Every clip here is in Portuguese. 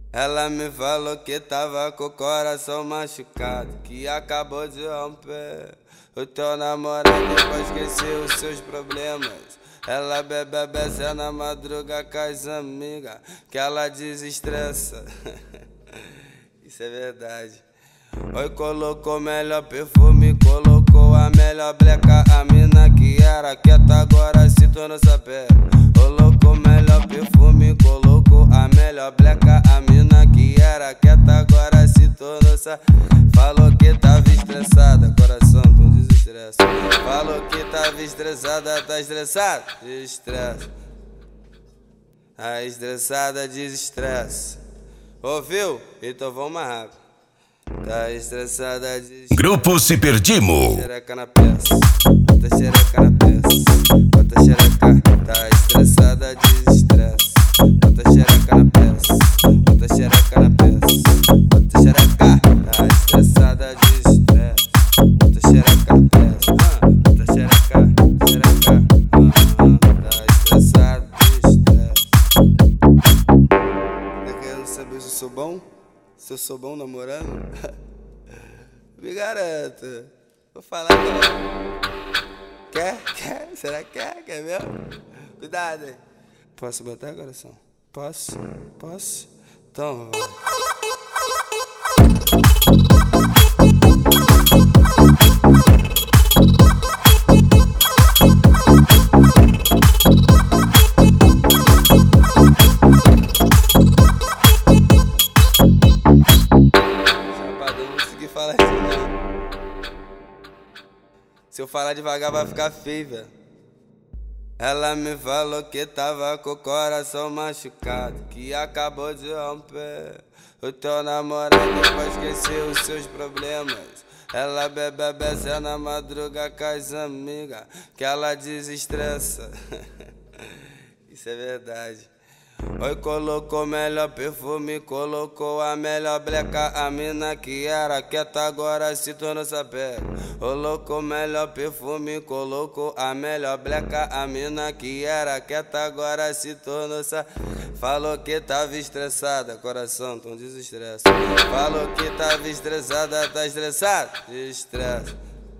Ela me falou que tava com o coração machucado, que acabou de romper. O teu namorado depois esqueceu os seus problemas. Ela bebe beça na madruga com as amigas, que ela desestressa. Isso é verdade. Oi, colocou melhor perfume, colocou a melhor bleca. A mina que era quieta agora se tornou sapé. Colocou melhor perfume, colocou a melhor bleca. A mina que era quieta agora se tornou sapé. Falou que tava estressada, coração com desestressa. Falou que tava estressada, tá estressada? Desestressa. A estressada desestressa. Ouviu? Então vamos mais rápido. Tá estressada de Grupo Se Perdimo. xereca na peça, bota xereca na peça, bota xereca. Tá estressada de estresse, bota xereca na peça, bota xereca na peça, bota xereca. Tá estressada de estresse, bota xereca na peça, bota xereca, xereca. Tá estressada de estresse. Tá querendo saber se eu sou bom? Se eu sou bom namorando? Me garanto. Vou falar agora. Quer? Será que quer? Quer mesmo? Cuidado aí. Posso botar, coração? Posso? Então vai. Falar assim, não. Se eu falar devagar vai ficar feio, velho. Ela me falou que tava com o coração machucado, que acabou de romper. O teu namorado depois esqueceu os seus problemas. Ela bebe beça na madruga com as amigas, que ela desestressa. Isso é verdade. Oi, colocou melhor perfume, colocou a melhor bleca. A mina que era quieta agora se tornou sapé. Colocou melhor perfume, colocou a melhor bleca. A mina que era quieta agora se tornou sapé. Falou que tava estressada, coração, então desestressa. Falou que tava estressada, tá estressada? Desestressa.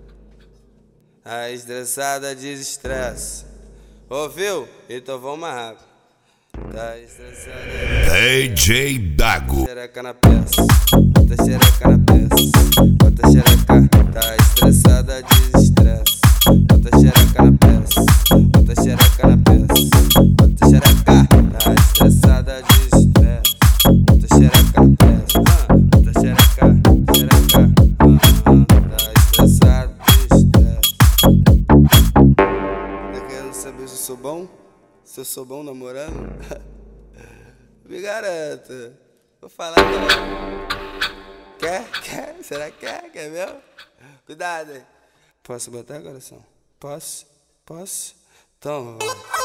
A estressada desestressa. Ouviu? Então vamos mais rápido. Tá estressada. DJ Dago. Xereca na peça, bota xereca na peça, bota xereca. Tá estressada, desestressa. Bota xereca na peça, bota xereca na peça, bota xereca. Tá estressada, desestressa. Bota xereca na peça, bota xereca, xereca. Tá estressada, desestressa. Tá querendo saber se eu sou bom? Se eu sou bom namorando? Me garanto. Vou falar agora. Quer? Será que quer? Quer mesmo? Cuidado aí. Posso botar, coração? Posso? Então vai.